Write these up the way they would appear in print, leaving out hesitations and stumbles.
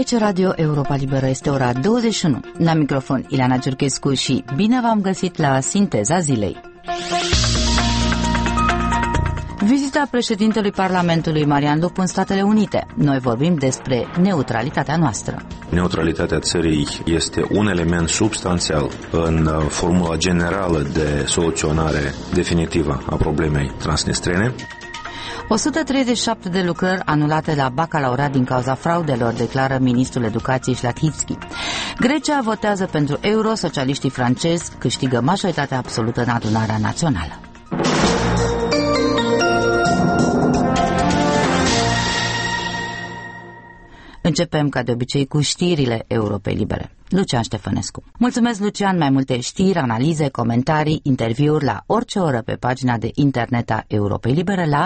Aici Radio Europa Liberă, este ora 21. La microfon Ileana Giurchescu și bine v-am găsit la Sinteza Zilei. Vizita președintelui Parlamentului Marian Lupu în Statele Unite. Noi vorbim despre neutralitatea noastră. Neutralitatea țării este un element substanțial în formula generală de soluționare definitivă a problemei transnistrene. 137 de lucrări anulate la bacalaureat din cauza fraudelor, declară ministrul educației Șlachitski. Grecia votează pentru euro, socialiștii francezi câștigă majoritatea absolută în adunarea națională. Începem, ca de obicei, cu știrile Europei Libere. Lucian Ștefănescu. Mulțumesc, Lucian. Mai multe știri, analize, comentarii, interviuri la orice oră pe pagina de internet a Europei Libere la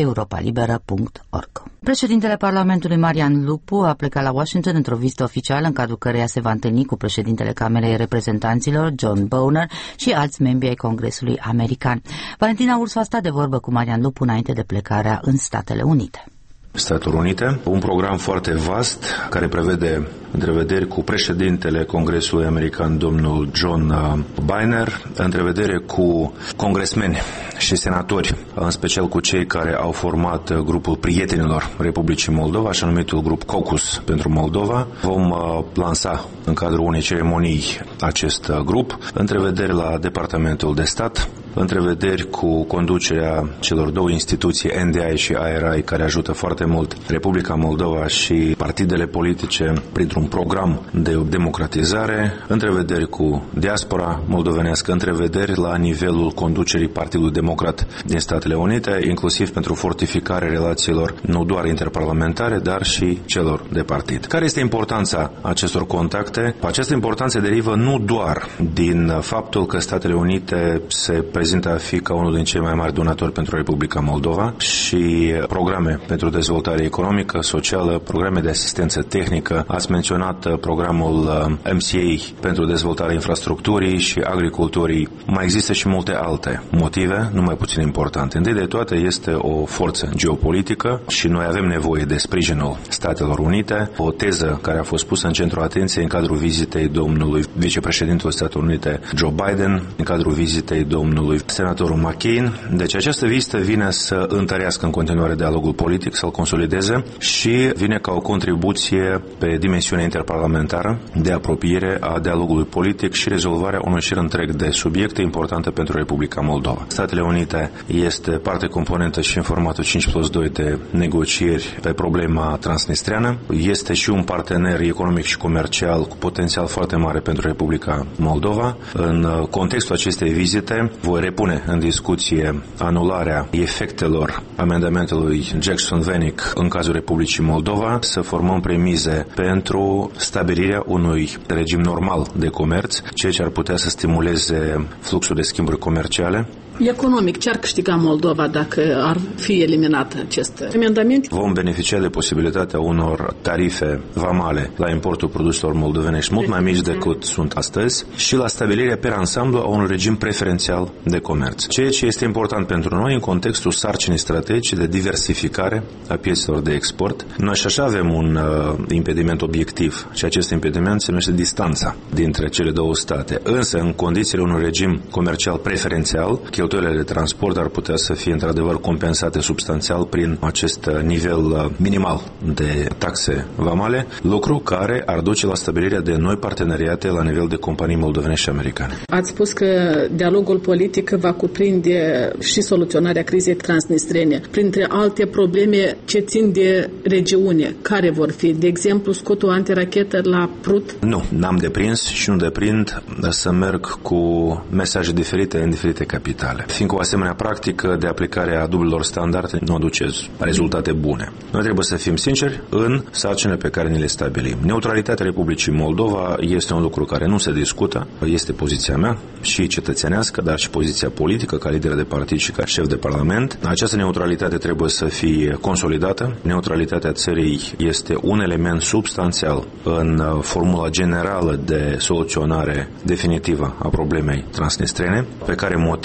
europalibera.org. Președintele Parlamentului Marian Lupu a plecat la Washington într-o vizită oficială în cadrul căreia se va întâlni cu președintele Camerei Reprezentanților, John Boehner, și alți membri ai Congresului American. Valentina Ursu a stat de vorbă cu Marian Lupu înainte de plecarea în Statele Unite. Statele Unite, un program foarte vast care prevede întrevederi cu președintele Congresului American, domnul John Boehner, întrevedere cu congresmeni și senatori, în special cu cei care au format grupul Prietenilor Republicii Moldova, așa numitul grup Caucus pentru Moldova. Vom lansa în cadrul unei ceremonii acest grup, întrevederi la Departamentul de Stat, întrevederi cu conducerea celor două instituții, NDI și IRI, care ajută foarte mult Republica Moldova și partidele politice printr-un program de democratizare, întrevederi cu diaspora moldovenească, întrevederi la nivelul conducerii Partidului Democrat din Statele Unite, inclusiv pentru fortificarea relațiilor nu doar interparlamentare, dar și celor de partid. Care este importanța acestor contacte? Această importanță derivă nu doar din faptul că Statele Unite se prezintă a fi ca unul din cei mai mari donatori pentru Republica Moldova și programe pentru dezvoltare economică, socială, programe de asistență tehnică. Ați menționat programul MCA pentru dezvoltarea infrastructurii și agriculturii. Mai există și multe alte motive, nu mai puțin importante. Întâi de toate este o forță geopolitică și noi avem nevoie de sprijinul Statelor Unite. O teză care a fost pusă în centrul atenției în cadrul vizitei domnului vicepreședintelui Statelor Unite Joe Biden, în cadrul vizitei domnului senatorul McCain. Deci această vizită vine să întărească în continuare dialogul politic, să-l consolideze și vine ca o contribuție pe dimensiunea interparlamentară de apropiere a dialogului politic și rezolvarea unui șir întreg de subiecte importante pentru Republica Moldova. Statele Unite este parte componentă și în formatul 5+2 de negocieri pe problema transnistreană. Este și un partener economic și comercial cu potențial foarte mare pentru Republica Moldova. În contextul acestei vizite voi repune în discuție anularea efectelor amendamentelui Jackson-Vanik în cazul Republicii Moldova, să formăm premize pentru stabilirea unui regim normal de comerț, ceea ce ar putea să stimuleze fluxul de schimburi comerciale. Economic, ce ar câștiga Moldova dacă ar fi eliminat acest amendament? Vom beneficia de posibilitatea unor tarife vamale la importul produselor moldovenești mult mai mici decât sunt astăzi și la stabilirea pe ansamblu a unui regim preferențial de comerț. Ceea ce este important pentru noi în contextul sarcinii strategice de diversificare a piețelor de export. Noi și așa avem un impediment obiectiv și acest impediment se numește distanța dintre cele două state. Însă, în condițiile unui regim comercial preferențial, cheltuielile de transport ar putea să fie într-adevăr compensate substanțial prin acest nivel minimal de taxe vamale, lucru care ar duce la stabilirea de noi parteneriate la nivel de companii moldovenești și americane. Ați spus că dialogul politic va cuprinde și soluționarea crizei transnistrene, printre alte probleme ce țin de regiune. Care vor fi? De exemplu, scutul antirachetă la Prut? Nu, n-am deprins și nu deprind să merg cu mesaje diferite în diferite capitale. Fiindcă o asemenea practică de aplicare a dublelor standarde nu aduce rezultate bune. Noi trebuie să fim sinceri în sarcinile pe care ni le stabilim. Neutralitatea Republicii Moldova este un lucru care nu se discută, este poziția mea și cetățenească, dar și poziția politică ca lider de partid și ca șef de parlament. Această neutralitate trebuie să fie consolidată. Neutralitatea țării este un element substanțial în formula generală de soluționare definitivă a problemei transnistrene, pe care motiv la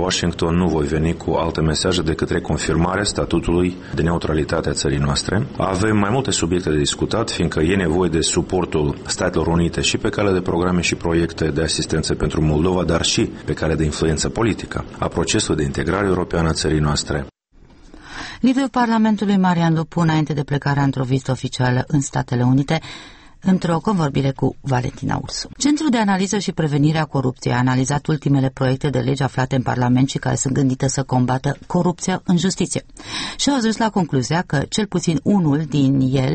Washington nu voi veni cu alte mesaje decât reconfirmarea statutului de neutralitate a țării noastre. Avem mai multe subiecte de discutat, fiindcă e nevoie de suportul Statelor Unite și pe cale de programe și proiecte de asistență pentru Moldova, dar și pe cale de influență politică a procesului de integrare europeană a țării noastre. Liderul Parlamentului Marian Lupu, înainte de plecarea într-o vizită oficială în Statele Unite, într-o convorbire cu Valentina Ursu. Centrul de analiză și prevenire a corupției a analizat ultimele proiecte de lege aflate în Parlament și care sunt gândite să combată corupția în justiție. Și au ajuns la concluzia că cel puțin unul din el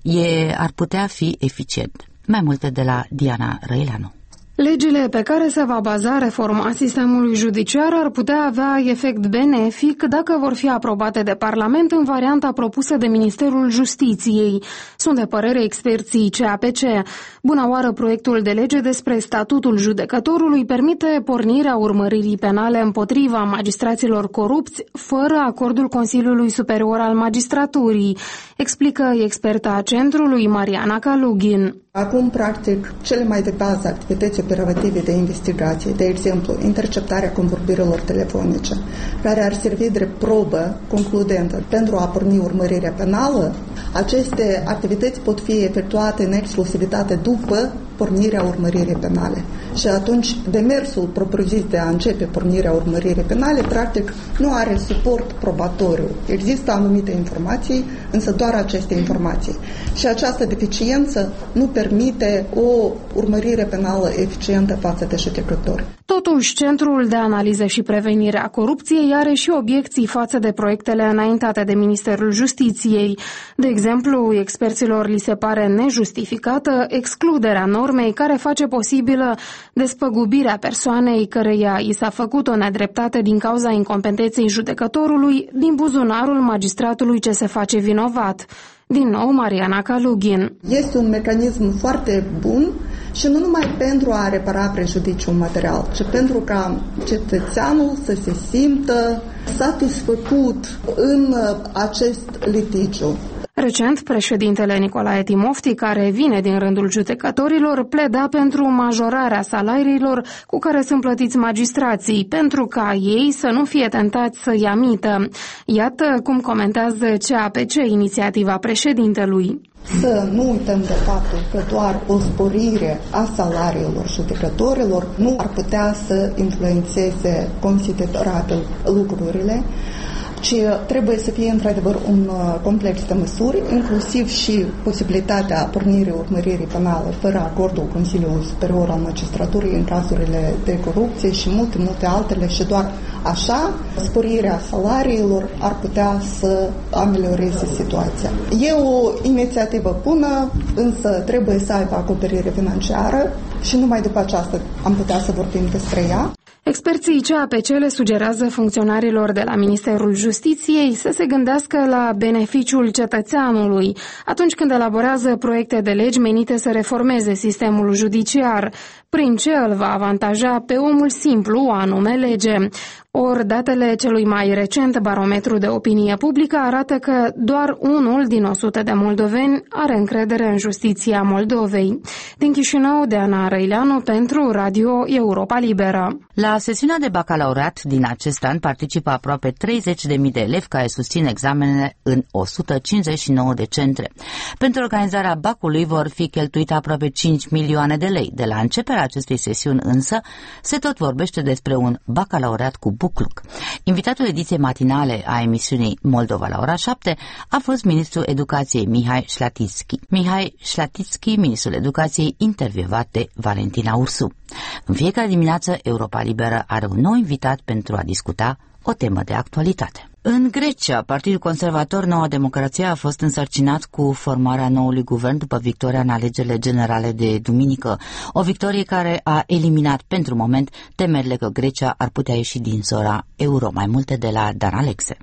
ar putea fi eficient. Mai multe de la Diana Răileanu. Legile pe care se va baza reforma sistemului judiciar ar putea avea efect benefic dacă vor fi aprobate de Parlament în varianta propusă de Ministerul Justiției. Sunt de părere experții CAPC. Bună oară, proiectul de lege despre statutul judecătorului permite pornirea urmăririi penale împotriva magistraților corupți fără acordul Consiliului Superior al Magistraturii, explică experta centrului Mariana Kalugin. Acum, practic, cele mai de bază activități operative de investigație, de exemplu, interceptarea convorbirilor telefonice, care ar servi drept probă concludentă pentru a porni urmărirea penală, aceste activități pot fi efectuate în exclusivitate după pornirea urmăririi penale. Și atunci demersul propriu-zis de a începe pornirea urmăririi penale, practic, nu are suport probatoriu. Există anumite informații, însă doar aceste informații. Și această deficiență nu permite o urmărire penală eficientă față de judecători. Totuși, Centrul de Analiză și Prevenire a Corupției are și obiecții față de proiectele înaintate de Ministerul Justiției. De exemplu, experților li se pare nejustificată excluderea normei care face posibilă despăgubirea persoanei căreia i s-a făcut o nedreptate din cauza incompetenței judecătorului din buzunarul magistratului ce se face vinovat. Din nou, Mariana Kalugin. Este un mecanism foarte bun și nu numai pentru a repara prejudiciul material, ci pentru ca cetățeanul să se simtă satisfăcut în acest litigiu. Recent, președintele Nicolae Timofti, care vine din rândul judecătorilor, pleda pentru majorarea salariilor cu care sunt plătiți magistrații, pentru ca ei să nu fie tentați să ia mită. Iată cum comentează CAPC inițiativa președintelui. Să nu uităm de faptul că doar o sporire a salariilor judecătorilor nu ar putea să influențeze considerabil lucrurile, ci trebuie să fie într-adevăr un complex de măsuri, inclusiv și posibilitatea pornirii urmăririi penale fără acordul Consiliului Superior al Magistraturii în cazurile de corupție și multe altele, și doar așa sporirea salariilor ar putea să amelioreze situația. E o inițiativă bună, însă trebuie să aibă acoperire financiară și numai după aceasta am putea să vorbim despre ea. Experții CAPC le sugerează funcționarilor de la Ministerul Justiției să se gândească la beneficiul cetățeanului atunci când elaborează proiecte de legi menite să reformeze sistemul judiciar, prin ce îl va avantaja pe omul simplu, anume lege. Ori datele celui mai recent barometru de opinie publică arată că doar 1 din 100 de moldoveni are încredere în justiția Moldovei. Din Chișinău, Diana Răileanu pentru Radio Europa Liberă. La sesiunea de bacalaureat din acest an participă aproape 30.000 de elevi care susțin examenele în 159 de centre. Pentru organizarea bacului vor fi cheltuite aproape 5 milioane de lei. De la începerea acestei sesiuni însă se tot vorbește despre un bacalaureat cu bucluc. Invitatul ediției matinale a emisiunii Moldova la ora 7 a fost ministrul educației Mihai Șlatitski. Mihai Șlatitski, ministrul educației, intervievat de Valentina Ursu. În fiecare dimineață, Europa Liberă are un nou invitat pentru a discuta o temă de actualitate. În Grecia, Partidul Conservator Noua Democrație a fost însărcinat cu formarea noului guvern după victoria în alegerile generale de duminică, o victorie care a eliminat pentru moment temerile că Grecia ar putea ieși din zona euro. Mai multe de la Dan Alexe.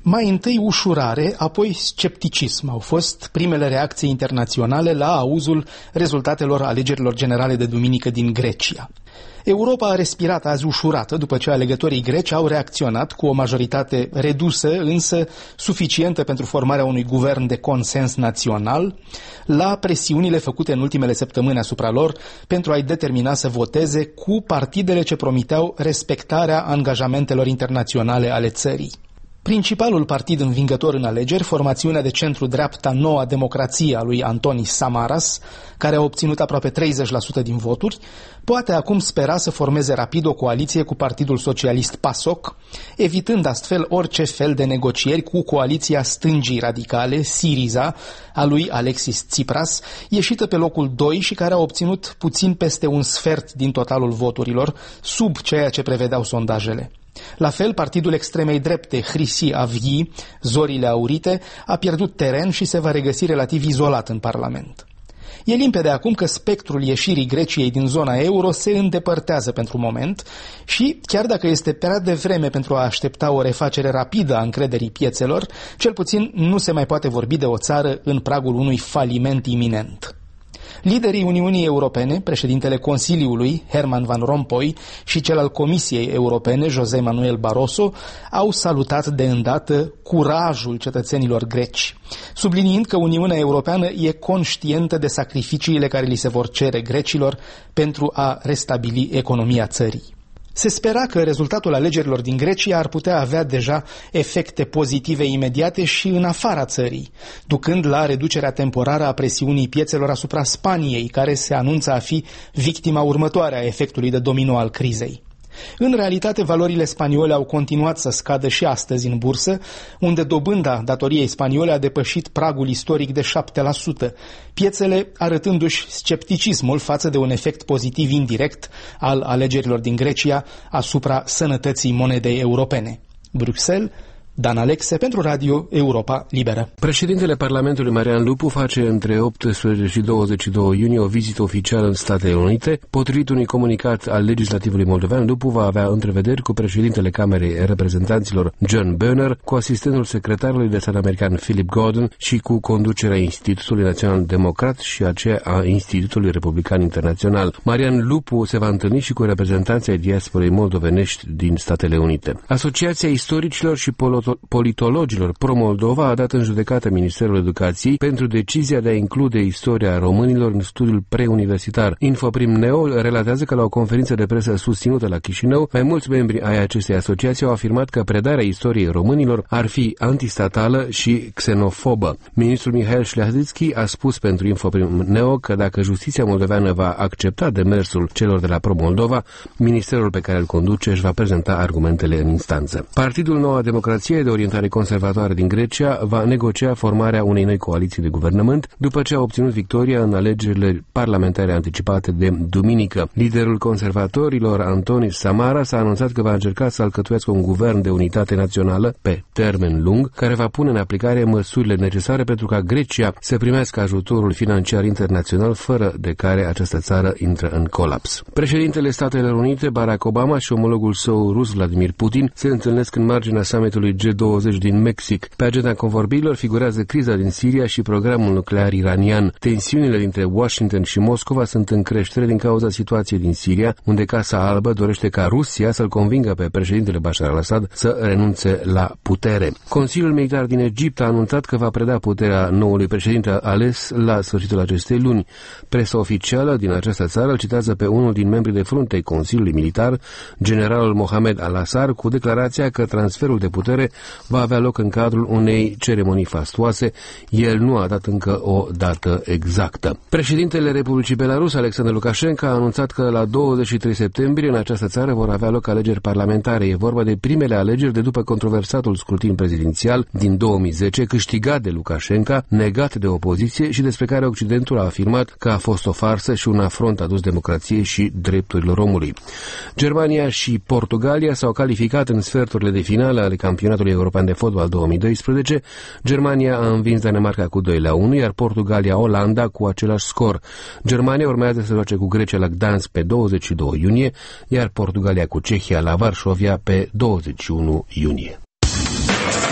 Mai întâi ușurare, apoi scepticism au fost primele reacții internaționale la auzul rezultatelor alegerilor generale de duminică din Grecia. Europa a respirat azi ușurată după ce alegătorii greci au reacționat cu o majoritate redusă, însă suficientă pentru formarea unui guvern de consens național, la presiunile făcute în ultimele săptămâni asupra lor pentru a-i determina să voteze cu partidele ce promiteau respectarea angajamentelor internaționale ale țării. Principalul partid învingător în alegeri, formațiunea de centru-dreapta Noua Democrație a lui Antonis Samaras, care a obținut aproape 30% din voturi, poate acum spera să formeze rapid o coaliție cu Partidul Socialist PASOK, evitând astfel orice fel de negocieri cu coaliția stângii radicale, Syriza, a lui Alexis Tsipras, ieșită pe locul 2 și care a obținut puțin peste un sfert din totalul voturilor, sub ceea ce prevedeau sondajele. La fel, partidul extremei drepte Hrisi Avgi, Zorile Aurite, a pierdut teren și se va regăsi relativ izolat în Parlament. E limpede acum că spectrul ieșirii Greciei din zona euro se îndepărtează pentru moment și, chiar dacă este prea devreme pentru a aștepta o refacere rapidă a încrederii piețelor, cel puțin nu se mai poate vorbi de o țară în pragul unui faliment iminent. Liderii Uniunii Europene, președintele Consiliului, Herman Van Rompuy, și cel al Comisiei Europene, José Manuel Barroso, au salutat de îndată curajul cetățenilor greci, subliniind că Uniunea Europeană e conștientă de sacrificiile care li se vor cere grecilor pentru a restabili economia țării. Se spera că rezultatul alegerilor din Grecia ar putea avea deja efecte pozitive imediate și în afara țării, ducând la reducerea temporară a presiunii piețelor asupra Spaniei, care se anunță a fi victima următoare a efectului de domino al crizei. În realitate, valorile spaniole au continuat să scadă și astăzi în bursă, unde dobânda datoriei spaniole a depășit pragul istoric de 7%, piețele arătându-și scepticismul față de un efect pozitiv indirect al alegerilor din Grecia asupra sănătății monedei europene. Bruxelles, Dan Alexe pentru Radio Europa Liberă. Președintele Parlamentului Marian Lupu face între 18 și 22 iunie o vizită oficială în Statele Unite. Potrivit unui comunicat al legislativului moldovean, Lupu va avea întrevederi cu președintele Camerei Reprezentanților John Boehner, cu asistentul secretarului de stat american Philip Gordon și cu conducerea Institutului Național Democrat și aceea a Institutului Republican Internațional. Marian Lupu se va întâlni și cu reprezentanții ai diasporei moldovenești din Statele Unite. Asociația Istoricilor și Politologilor pro-Moldova a dat în judecată Ministerul Educației pentru decizia de a include istoria românilor în studiul preuniversitar. Infoprim Neo relatează că la o conferință de presă susținută la Chișinău, mai mulți membri ai acestei asociații au afirmat că predarea istoriei românilor ar fi antistatală și xenofobă. Ministrul Mihail Șleahzitski a spus pentru Infoprim Neo că dacă justiția moldoveană va accepta demersul celor de la pro-Moldova, ministerul pe care îl conduce își va prezenta argumentele în instanță. Partidul Noua Democrație de orientare conservatoare din Grecia va negocia formarea unei noi coaliții de guvernământ după ce a obținut victoria în alegerile parlamentare anticipate de duminică. Liderul conservatorilor, Antonis Samaras, a anunțat că va încerca să alcătuiască un guvern de unitate națională pe termen lung, care va pune în aplicare măsurile necesare pentru ca Grecia să primească ajutorul financiar internațional, fără de care această țară intră în colaps. Președintele Statelor Unite, Barack Obama, și omologul său rus, Vladimir Putin, se întâlnesc în marginea summitului G20 din Mexic. Pe agenda convorbirilor figurează criza din Siria și programul nuclear iranian. Tensiunile dintre Washington și Moscova sunt în creștere din cauza situației din Siria, unde Casa Albă dorește ca Rusia să-l convingă pe președintele Bashar al-Assad să renunțe la putere. Consiliul Militar din Egipt a anunțat că va preda puterea noului președinte ales la sfârșitul acestei luni. Presa oficială din această țară îl citează pe unul din membrii de frunte ai Consiliului Militar, generalul Mohamed al-Assar, cu declarația că transferul de putere va avea loc în cadrul unei ceremonii fastoase. El nu a dat încă o dată exactă. Președintele Republicii Belarus, Alexander Lukashenko, a anunțat că la 23 septembrie în această țară vor avea loc alegeri parlamentare. E vorba de primele alegeri de după controversatul scrutin prezidențial din 2010, câștigat de Lukashenko, negat de opoziție și despre care Occidentul a afirmat că a fost o farsă și un afront adus democrației și drepturilor omului. Germania și Portugalia s-au calificat în sferturile de finală ale campionatului european de fotbal 2012, Germania a învins Danemarca cu 2-1, iar Portugalia Olanda cu același scor. Germania urmează să joace cu Grecia la Gdansk pe 22 iunie, iar Portugalia cu Cehia la Varșovia pe 21 iunie.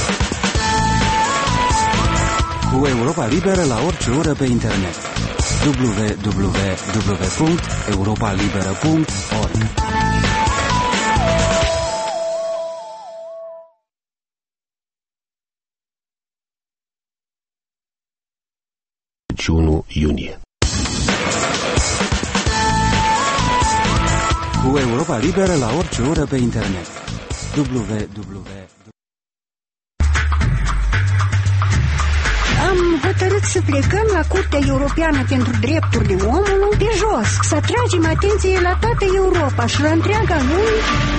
Cu Europa Liberă la orice oră pe internet. www.europalibera.org. 1 iunie. Cu Europa Liberă la orice oră pe internet. Am hotărât să plecăm la Curtea Europeană pentru Drepturile Omului pe jos, să atragem atenție la toată Europa și la întreaga lume.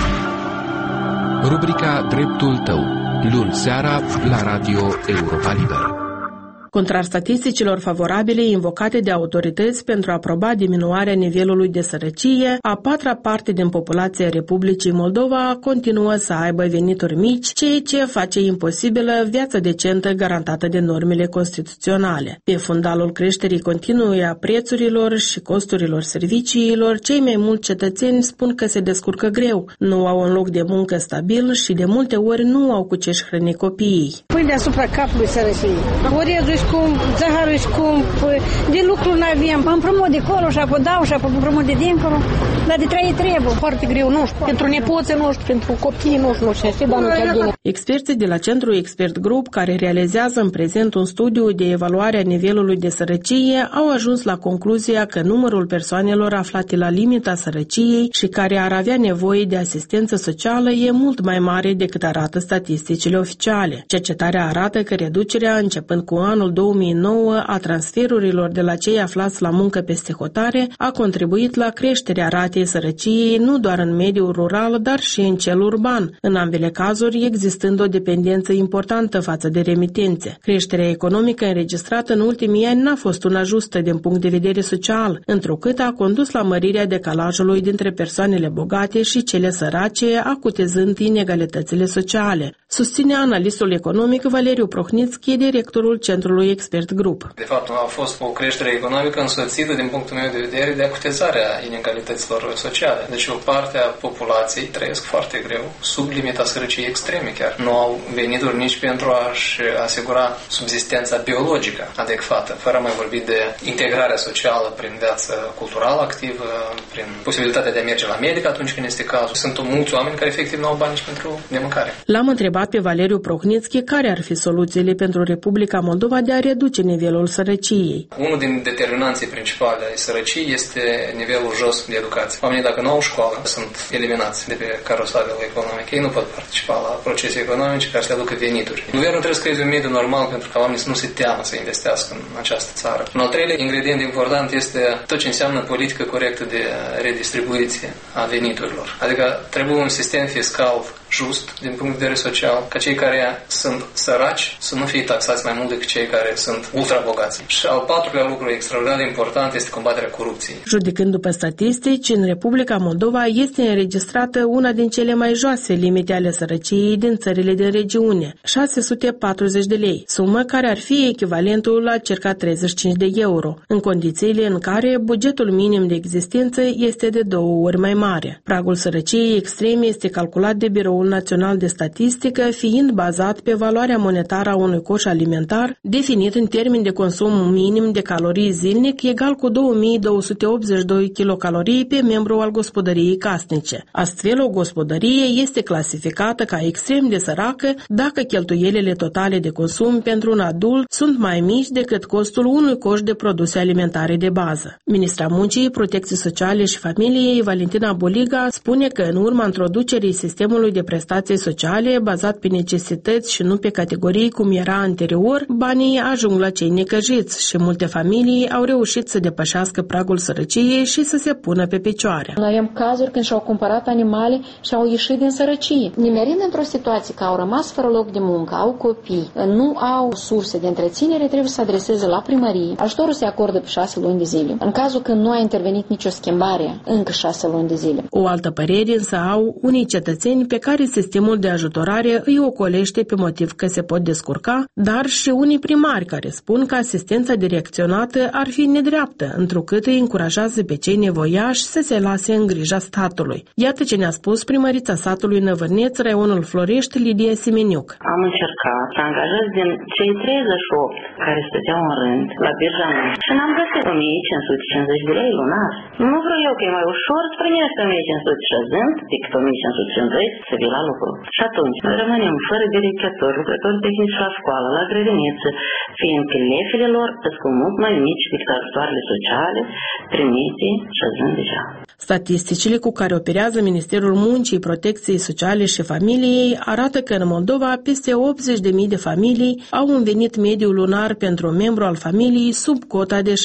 Rubrica Dreptul tău, luni seara la Radio Europa Liberă. Contrar statisticilor favorabile invocate de autorități pentru a aproba diminuarea nivelului de sărăcie, a patra parte din populația Republicii Moldova continuă să aibă venituri mici, ceea ce face imposibilă viața decentă garantată de normele constituționale. Pe fundalul creșterii continue a prețurilor și costurilor serviciilor, cei mai mulți cetățeni spun că se descurcă greu, nu au un loc de muncă stabil și de multe ori nu au cu ce-și hrăni copiii. Pui deasupra capului sărăciei. Orezul scump, zahărul scump, de lucru nu avem. Împrumut de acolo și apoi dau și apoi împrumut de dincolo. Dar de trăit trebuie. Foarte greu, nu știu, pentru nepoții noștri, pentru copiii noștri, nu știu, dar nu chiar bine. Experții de la Centrul Expert Group, care realizează în prezent un studiu de evaluare a nivelului de sărăcie, au ajuns la concluzia că numărul persoanelor aflate la limita sărăciei și care ar avea nevoie de asistență socială e mult mai mare decât arată statisticile oficiale. Cercetarea arată că reducerea începând cu anul 2009 a transferurilor de la cei aflați la muncă peste hotare a contribuit la creșterea ratei sărăciei nu doar în mediul rural, dar și în cel urban, în ambele cazuri existând o dependență importantă față de remitențe. Creșterea economică înregistrată în ultimii ani n-a fost una justă din punct de vedere social, întrucât a condus la mărirea decalajului dintre persoanele bogate și cele sărace, acutizând inegalitățile sociale. Susține analistul economic Valeriu Prohnițchi, directorul Centrului Expert Group. De fapt, a fost o creștere economică însoțită, din punctul meu de vedere, de acutizarea inegalităților sociale. Deci o parte a populației trăiesc foarte greu, sub limita sărăciei extreme chiar. Nu au venituri nici pentru a-și asigura subzistența biologică adecvată, fără a mai vorbi de integrarea socială prin viață culturală activă, prin posibilitatea de a merge la medic atunci când este cazul. Sunt mulți oameni care efectiv nu au bani nici pentru de mâncare. L-am întrebat pe Valeriu Prohnițchi care ar fi soluțiile pentru Republica Moldova de a reduce nivelul sărăciei. Unul din determinanții principale ai sărăciei este nivelul jos de educație. Oamenii, dacă nu au școală, sunt eliminați de pe carosadelul economic. Ei nu pot participa la procese economice care să aducă venituri. Guvernul trebuie să creeze un mediu normal pentru ca oamenii să nu se teamă să investească în această țară. Un al treilea ingredient important este tot ce înseamnă politică corectă de redistribuție a veniturilor. Adică trebuie un sistem fiscal just din punct de vedere social, ca cei care sunt săraci să nu fie taxați mai mult decât cei care sunt ultra-bogați. Și al patrulea lucru extraordinar de important este combaterea corupției. Judecând după statistici, în Republica Moldova este înregistrată una din cele mai joase limite ale sărăciei din țările din regiune, 640 de lei, sumă care ar fi echivalentul la circa 35 de euro, în condițiile în care bugetul minim de existență este de 2 ori mai mare. Pragul sărăciei extreme este calculat de Biroul Național de Statistică, fiind bazat pe valoarea monetară a unui coș alimentar, definit în termeni de consum minim de calorii zilnic egal cu 2282 kilocalorii pe membru al gospodăriei casnice. Astfel, o gospodărie este clasificată ca extrem de săracă dacă cheltuielile totale de consum pentru un adult sunt mai mici decât costul unui coș de produse alimentare de bază. Ministra Muncii, Protecției Sociale și Familiei, Valentina Boliga, spune că în urma introducerii sistemului de prestații sociale bazat pe necesități și nu pe categorii cum era anterior, banii ajung la cei necăjiți și multe familii au reușit să depășească pragul sărăciei și să se pună pe picioare. Noi avem cazuri când și-au cumpărat animale și au ieșit din sărăcie. Nimerind într-o situație că au rămas fără loc de muncă, au copii, nu au surse de întreținere, trebuie să se adreseze la primărie. Ajutorul se acordă pe 6 luni de zile. În cazul când nu a intervenit nicio schimbare, încă 6 luni de zile. O altă părere însă au unii cetățeni pe care care sistemul de ajutorare îi ocolește pe motiv că se pot descurca, dar și unii primari care spun că asistența direcționată ar fi nedreaptă, întrucât îi încurajează pe cei nevoiași să se lase în grija statului. Iată ce ne-a spus primărița satului Năvărneț, raionul Florești, Lidia Simeniuc. Am încercat să angajez din cei 38 care stăteau în rând la birja noastră și n-am găsit 1550 de lei lunar. Nu vreau eu că e mai ușor să primești 1560 decât 1550 să vii la lucru. Și atunci noi rămânem fără directori, lucrători tehnici la școală, la grădiniță, fiindcă lefele lor sunt cu mult mai mici decât ajutoarele sociale primite șezând deja. Statisticile cu care operează Ministerul Muncii, Protecției Sociale și Familiei arată că în Moldova peste 80.000 de familii au un venit mediu lunar pentru un membru al familiei sub cota de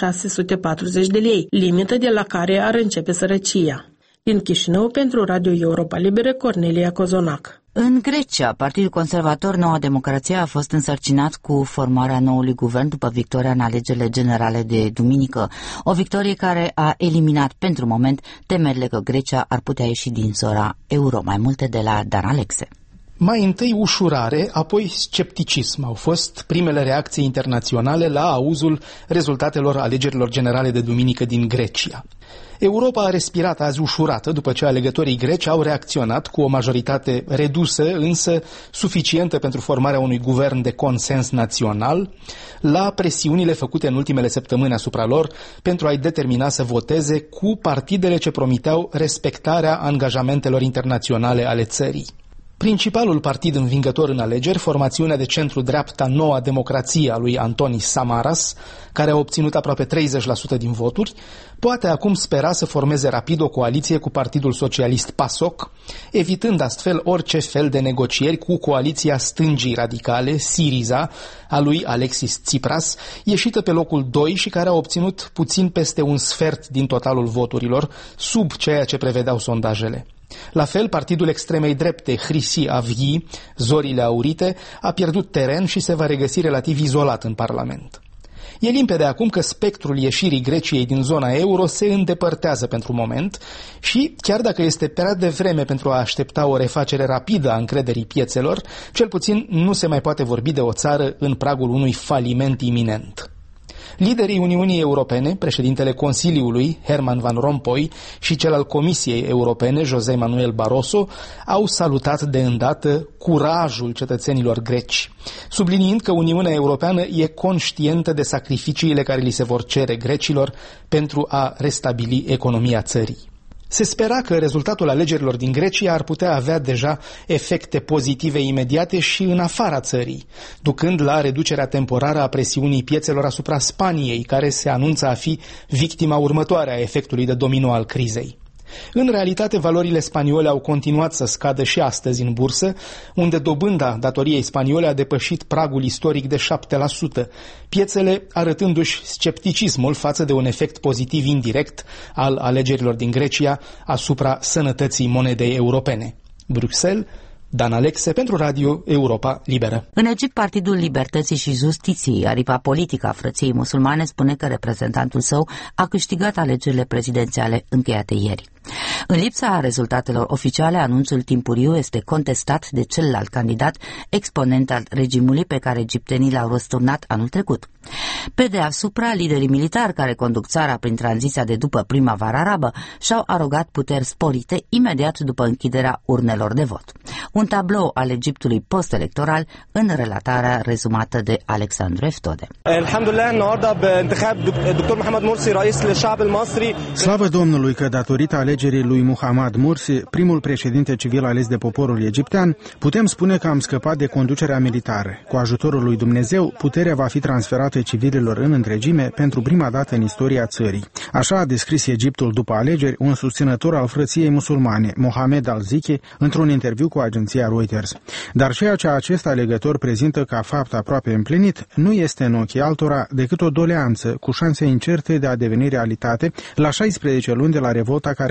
640 de lei, limită de la care ar începe sărăcia. Din Chișinău, pentru Radio Europa Liberă, Cornelia Cozonac. În Grecia, Partidul Conservator Noua Democrație a fost însărcinat cu formarea noului guvern după victoria în alegerile generale de duminică, o victorie care a eliminat pentru moment temerile că Grecia ar putea ieși din zona euro. Mai multe de la Dan Alexe. Mai întâi ușurare, apoi scepticism au fost primele reacții internaționale la auzul rezultatelor alegerilor generale de duminică din Grecia. Europa a respirat azi ușurată după ce alegătorii greci au reacționat cu o majoritate redusă, însă suficientă pentru formarea unui guvern de consens național, la presiunile făcute în ultimele săptămâni asupra lor pentru a-i determina să voteze cu partidele ce promiteau respectarea angajamentelor internaționale ale țării. Principalul partid învingător în alegeri, formațiunea de centru-dreapta Noua Democrație a lui Antonis Samaras, care a obținut aproape 30% din voturi, poate acum spera să formeze rapid o coaliție cu Partidul Socialist PASOK, evitând astfel orice fel de negocieri cu coaliția stângii radicale, Syriza, a lui Alexis Tsipras, ieșită pe locul 2 și care a obținut puțin peste un sfert din totalul voturilor, sub ceea ce prevedeau sondajele. La fel, partidul extremei drepte Hrisi Avgi, Zorile Aurite, a pierdut teren și se va regăsi relativ izolat în Parlament. E limpede acum că spectrul ieșirii Greciei din zona euro se îndepărtează pentru moment și, chiar dacă este prea devreme pentru a aștepta o refacere rapidă a încrederii piețelor, cel puțin nu se mai poate vorbi de o țară în pragul unui faliment iminent. Liderii Uniunii Europene, președintele Consiliului, Herman Van Rompuy, și cel al Comisiei Europene, José Manuel Barroso, au salutat de îndată curajul cetățenilor greci, subliniind că Uniunea Europeană e conștientă de sacrificiile care li se vor cere grecilor pentru a restabili economia țării. Se spera că rezultatul alegerilor din Grecia ar putea avea deja efecte pozitive imediate și în afara țării, ducând la reducerea temporară a presiunii piețelor asupra Spaniei, care se anunță a fi victima următoare a efectului de domino al crizei. În realitate, valorile spaniole au continuat să scadă și astăzi în bursă, unde dobânda datoriei spaniole a depășit pragul istoric de 7%, piețele arătându-și scepticismul față de un efect pozitiv indirect al alegerilor din Grecia asupra sănătății monedei europene. Bruxelles, Dan Alexe pentru Radio Europa Liberă. În Egipt, Partidul Libertății și Justiției, aripa politică a Frăției Musulmane, spune că reprezentantul său a câștigat alegerile prezidențiale încheiate ieri. În lipsa rezultatelor oficiale, anunțul timpuriu este contestat de celălalt candidat, exponent al regimului pe care egiptenii l-au răsturnat anul trecut. Pe deasupra, liderii militari care conduc țara prin tranziția de după primăvara arabă și-au arogat puteri sporite imediat după închiderea urnelor de vot. Un tablou al Egiptului post-electoral în relatarea rezumată de Alexandru Eftode. Slavă Domnului că datorită alegerii lui Mohamed Morsi, primul președinte civil ales de poporul egiptean, putem spune că am scăpat de conducerea militară. Cu ajutorul lui Dumnezeu, puterea va fi transferată civililor în întregime pentru prima dată în istoria țării. Așa a descris Egiptul după alegeri un susținător al Frăției Musulmane, Mohamed Al-Ziki, într-un interviu cu agenția Reuters. Dar ceea ce acest alegător prezintă ca fapt aproape împlinit nu este în ochii altora decât o doleanță cu șanse incerte de a deveni realitate la 16 luni de la revolta care a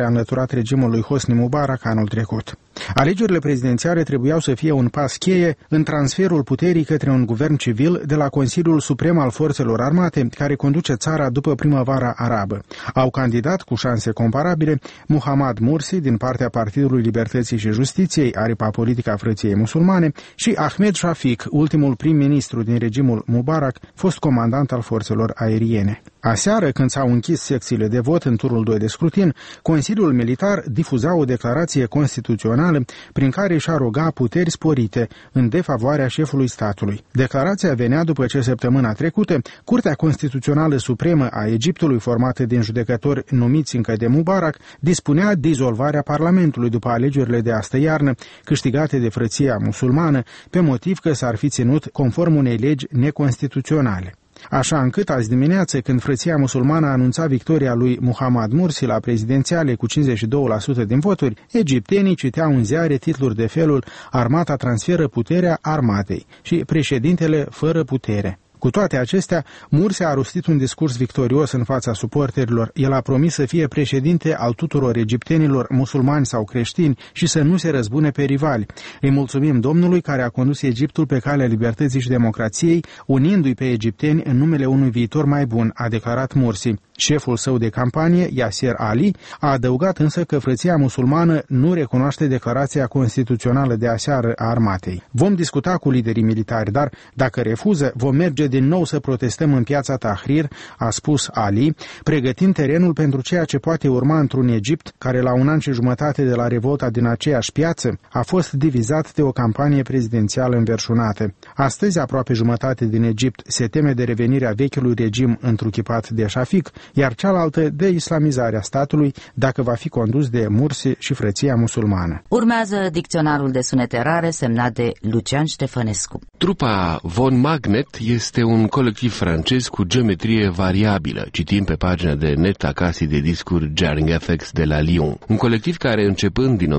înlăturat regimul lui Hosni Mubarak anul trecut. Alegerile prezidențiale trebuiau să fie un pas cheie în transferul puterii către un guvern civil de la Consiliul Suprem al Forțelor Armate, care conduce țara după primăvara arabă. Au candidat cu șanse comparabile Muhammad Mursi din partea Partidului Libertății și Justiției, aripa politică a Frăției Musulmane, și Ahmed Shafiq, ultimul prim-ministru din regimul Mubarak, fost comandant al forțelor aeriene. Aseară, când s-au închis secțiile de vot în turul 2 de scrutin, Consiliul Militar difuza o declarație constituțională prin care își aroga puteri sporite în defavoarea șefului statului. Declarația venea după ce săptămâna trecută Curtea Constituțională Supremă a Egiptului, formată din judecători numiți încă de Mubarak, dispunea dizolvarea Parlamentului după alegerile de astă iarnă, câștigate de Frăția Musulmană, pe motiv că s-ar fi ținut conform unei legi neconstituționale. Așa încât azi dimineață, când Frăția Musulmană a anunțat victoria lui Muhammad Mursi la prezidențiale cu 52% din voturi, egiptenii citeau în ziare titluri de felul "Armata transferă puterea armatei" și "Președintele fără putere". Cu toate acestea, Mursi a rostit un discurs victorios în fața suporterilor. El a promis să fie președinte al tuturor egiptenilor, musulmani sau creștini, și să nu se răzbune pe rivali. Îi mulțumim Domnului care a condus Egiptul pe calea libertății și democrației, unindu-i pe egipteni în numele unui viitor mai bun, a declarat Mursi. Șeful său de campanie, Yasser Ali, a adăugat însă că Frăția Musulmană nu recunoaște declarația constituțională de aseară a armatei. Vom discuta cu liderii militari, dar dacă refuză, vom merge din nou să protestăm în piața Tahrir, a spus Ali, pregătind terenul pentru ceea ce poate urma într-un Egipt care la 1 an și jumătate de la revolta din aceeași piață a fost divizat de o campanie prezidențială înverșunată. Astăzi, aproape jumătate din Egipt se teme de revenirea vechiului regim întruchipat de Shafiq, iar cealaltă de islamizarea statului dacă va fi condus de Mursi și Frăția Musulmană. Urmează dicționarul de sunete rare semnat de Lucian Ștefănescu. Trupa Von Magnet este un colectiv francez cu geometrie variabilă, citim pe pagina de net a casei de discuri Jarring FX de la Lyon. Un colectiv care, începând din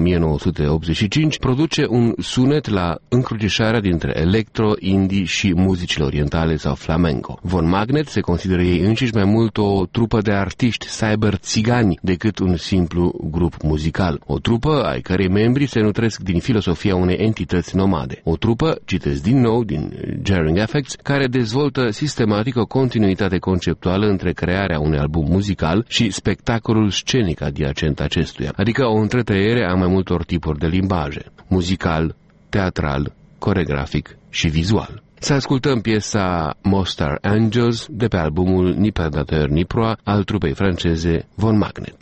1985, produce un sunet la încrucișarea dintre electro, indie și muzicile orientale sau flamenco. Von Magnet se consideră ei înșiși mai mult o trupă de artiști cyber-țigani decât un simplu grup muzical. O trupă ai cărei membri se nutresc din filosofia unei entități nomade. O trupă, citesc din nou din Jarring Effects, care dezvoltă sistematic o continuitate conceptuală între crearea unui album muzical și spectacolul scenic adiacent acestuia, adică o întretăiere a mai multor tipuri de limbaje: muzical, teatral, coregrafic și vizual. Să ascultăm piesa Mostar Angels de pe albumul Ni Predateur Ni Proa al trupei franceze Von Magnet.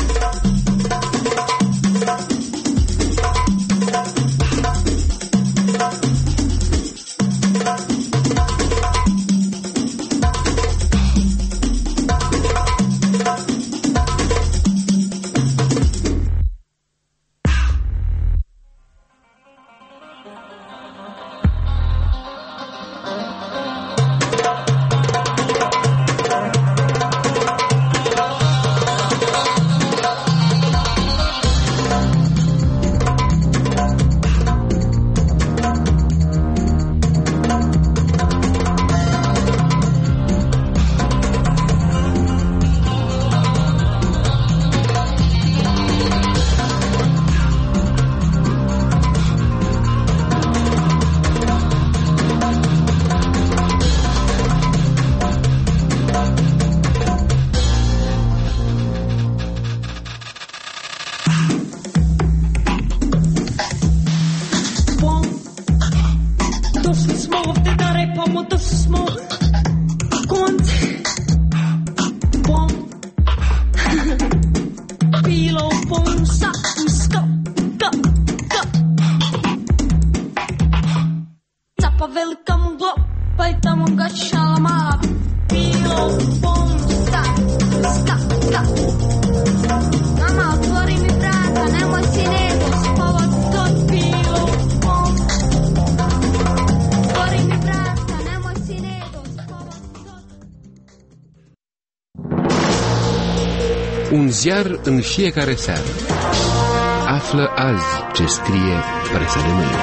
Un ziar în fiecare seară. Află azi ce scrie presa de mâine.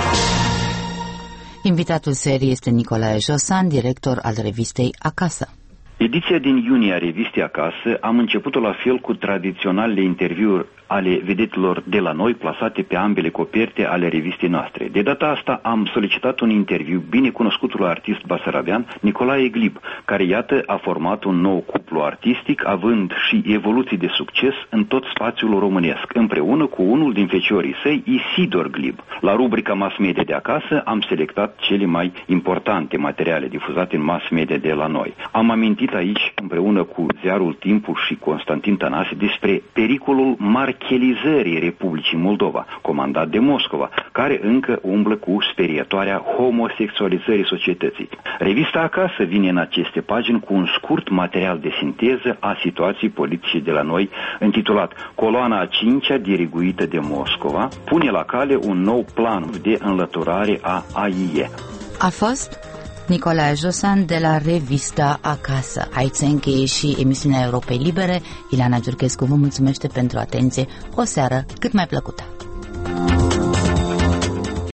Invitatul serii este Nicolae Josan, director al revistei Acasă. Ediția din iunie a revistei Acasă am început-o la fel cu tradiționalele interviuri ale vedetelor de la noi plasate pe ambele coperte ale revistei noastre. De data asta am solicitat un interviu binecunoscutul artist basarabean Nicolae Glib, care iată a format un nou cuplu artistic, având și evoluții de succes în tot spațiul românesc, împreună cu unul din feciorii săi, Isidor Glib. La rubrica Mass Media de acasă am selectat cele mai importante materiale difuzate în mass media de la noi. Am amintit aici, împreună cu ziarul Timpul și Constantin Tănase, despre pericolul marchelizării Republicii Moldova, comandat de Moscova, care încă umblă cu sperietoarea homosexualizării societății. Revista Acasă vine în aceste pagini cu un scurt material de sinteză a situației politice de la noi, intitulat Coloana a 5-a diriguită de Moscova pune la cale un nou plan de înlăturare a AIE. A fost Nicolae Josan de la Revista Acasă. Aici se încheie și emisiunea Europei Libere. Ileana Giurchescu vă mulțumește pentru atenție. O seară cât mai plăcută.